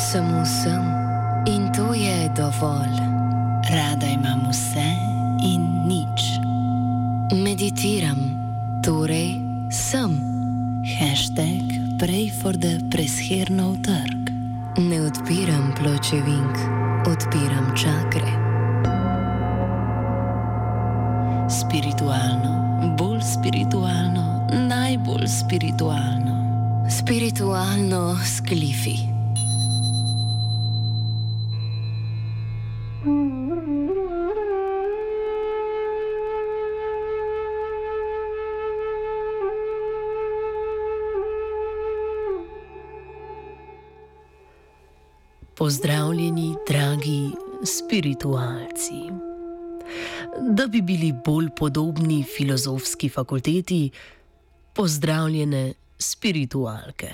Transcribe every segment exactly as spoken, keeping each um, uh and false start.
Samo sem in to je dovolj. Rada imam vse in nič. Meditiram, torej sem. Hashtag pray for the preshernov trg. Ne odpiram pločevink, odpiram čakre. Spiritualno, bolj spiritualno, najbolj spiritualno. Spiritualno s klifi. Pozdravljeni, dragi spiritualci. Da bi bili bolj podobni filozofski fakulteti, pozdravljene spiritualke.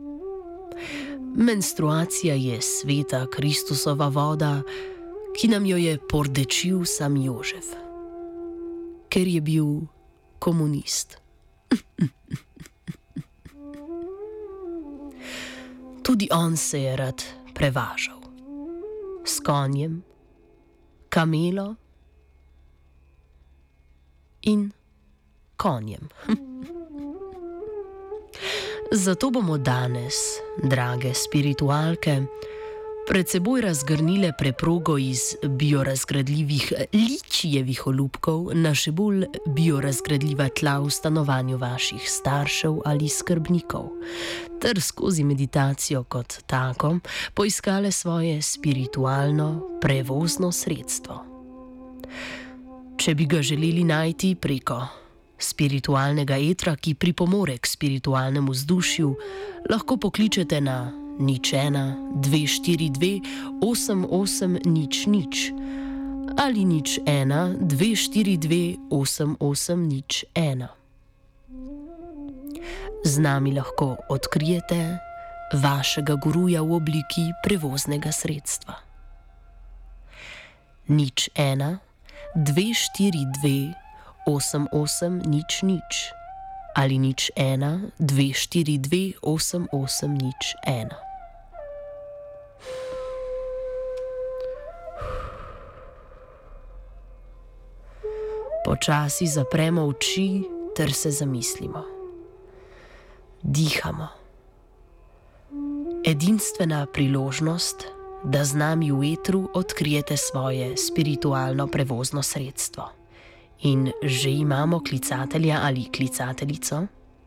Menstruacija je sveta Kristusova voda, ki nam jo je pordečil sam Jožef, ker je bil komunist. Tudi on se je rad prevažal s konjem, kamelo in konjem. Zato bomo danes, drage spiritualke, pred seboj razgrnile preprogo iz biorazgradljivih ličijevih olupkov na še bolj biorazgradljiva tla v stanovanju vaših staršev ali skrbnikov, ter skozi meditacijo kot tako poiskale svoje spiritualno prevozno sredstvo. Če bi ga želeli najti preko spiritualnega etra, ki pripomore k spiritualnemu vzdušju, lahko pokličete na nič ena, dve štiri dve, osem osem nič nič ali nič ena, dve štiri dve, osem osem nič ena. Z nami lahko odkrijete vašega guruja v obliki prevoznega sredstva. nič ena, dve štiri dve, osem osem nič nič ali nič ena, dve štiri dve, osem osem nič ena. Počasi zapremo oči ter se zamislimo. Dihamo. Edinstvena priložnost, da z nami v etru odkrijete svoje spiritualno prevozno sredstvo. In že imamo klicatelja ali klicateljico?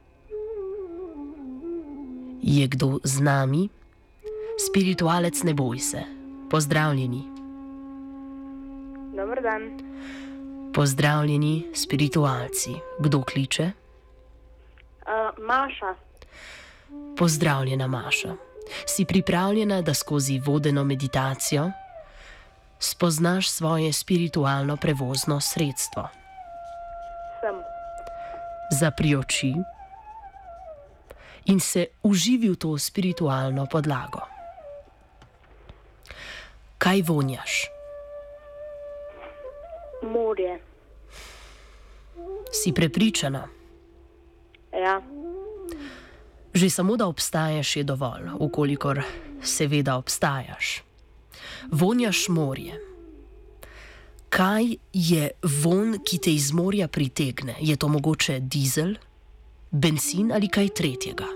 Je kdo z nami? Spiritualec, ne boj se. Pozdravljeni. Dober dan. Pozdravljeni, spiritualci. Kdo kliče? Uh, Maša. Pozdravljena, Maša. Si pripravljena, da skozi vodeno meditacijo spoznaš svoje spiritualno prevozno sredstvo? Sem. Zapri oči in se uživi v to spiritualno podlago. Kaj vonjaš? Morje. Si prepričana? Ja. Že samo, da obstajaš, je dovolj, ukolikor seveda obstajaš. Vonjaš morje. Kaj je vonj, ki te iz morja pritegne? Je to mogoče dizel, bencin ali kaj tretjega?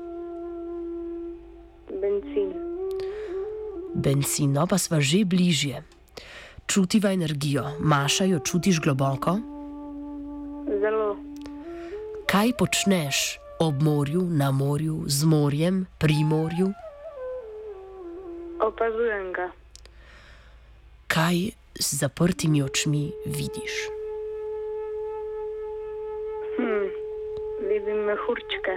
Bencin. Bencin, no pa sva že bližje. Čutiva energijo. Maša, jo čutiš globoko? Zelo. Kaj počneš ob morju, na morju, z morjem, pri morju? Opazujem ga. Kaj z zaprtimi očmi vidiš? Hm. Vidim mehurčke.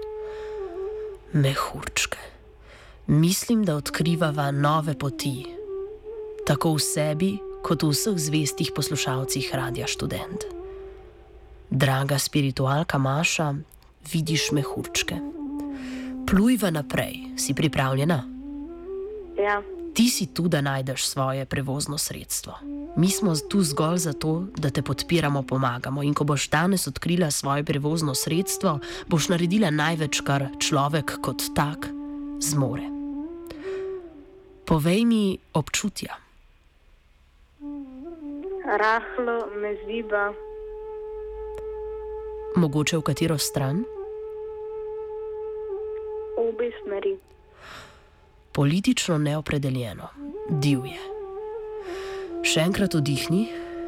Mehurčke. Mislim, da odkrivava nove poti, tako v sebi, kot v vseh zvestih poslušalcih Radia Študent. Draga spiritualka Maša, vidiš mehurčke. Plujva naprej. Si pripravljena? Ja. Ti si tu, da najdeš svoje prevozno sredstvo. Mi smo tu zgolj zato, da te podpiramo, pomagamo. In ko boš danes odkrila svoje prevozno sredstvo, boš naredila največ, kar človek kot tak zmore. Povej mi občutja. Rahlo me ziba, Mogoče v katero stran? obe smeri. Politično neopredeljeno, divje. Še enkrat vdihni.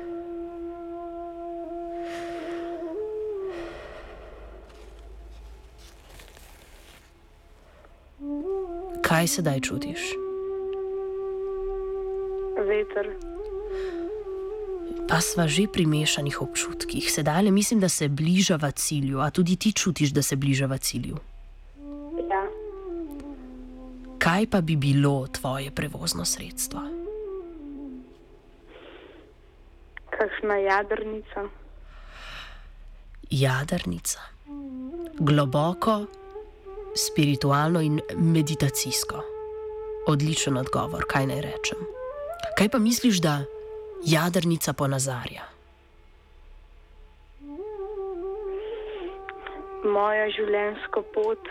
Kaj sedaj čutiš? Veter, Pa sva že pri mešanih občutkih. Sedaj le mislim, da se bližava cilju, a tudi ti čutiš, da se bližava cilju. ja, Kaj pa bi bilo tvoje prevozno sredstvo? kakšna jadrnica, Jadrnica. Globoko, spiritualno in meditacijsko. Odličen odgovor, kaj naj rečem. Kaj pa misliš, da jadrnica ponazarja? moja življenjsko pot,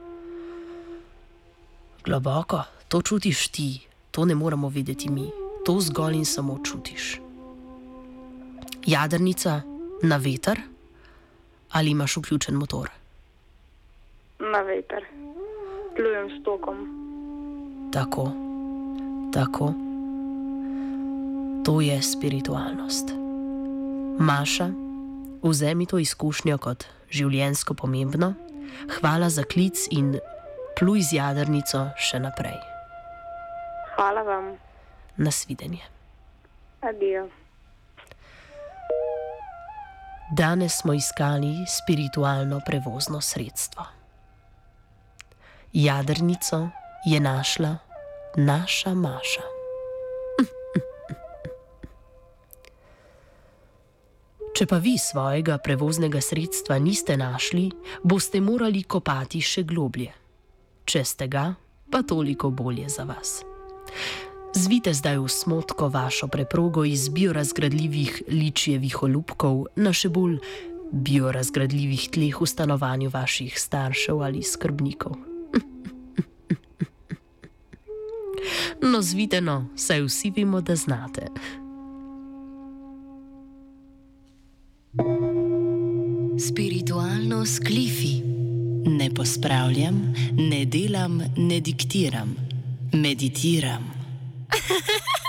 Globoko, to čutiš ti, to ne moremo vedeti mi, to zgolj in samo čutiš. Jadrnica na veter ali imaš vključen motor? na veter, plujem s tokom. Tako, tako. To je spiritualnost. Maša, vzemi to izkušnjo kot življenjsko pomembno, hvala za klic in pluj z jadrnico še naprej. Hvala vam, Nasvidenje. adijo. Danes smo iskali spiritualno prevozno sredstvo. Jadrnico je našla naša Maša. Če pa vi svojega prevoznega sredstva niste našli, boste morali kopati še globlje. Če ste ga, pa toliko bolje za vas. Zvite zdaj v smotko vašo preprogo iz biorazgradljivih ličjevih olupkov na še bolj biorazgradljivih tleh v stanovanju vaših staršev ali skrbnikov. No, zvite no, saj vsi vemo, da znate. Spiritualno s Klifi. Ne pospravljam, ne delam, ne diktiram, meditiram.